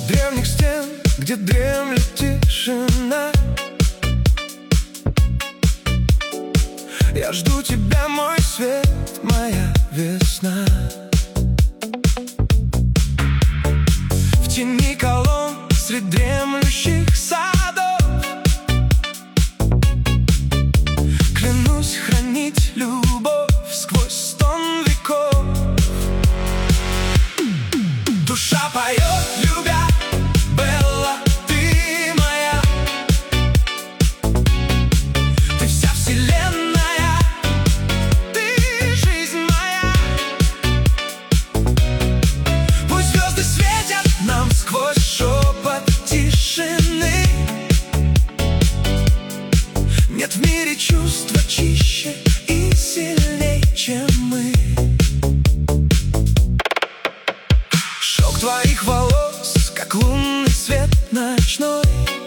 древних стен, где дремлет тишина. Я жду тебя, мой свет, моя весна. В тени колонн, среди дремлющих садов, клянусь хранить любовь сквозь стон веков. Душа поет, любя, Белла, ты моя. Ты вся вселенная, ты жизнь моя. Пусть звезды светят нам сквозь шепот тишины. Нет в мире чувства чище и сильней, чем мы. Шелк твоих волос, как лунный свет ночной,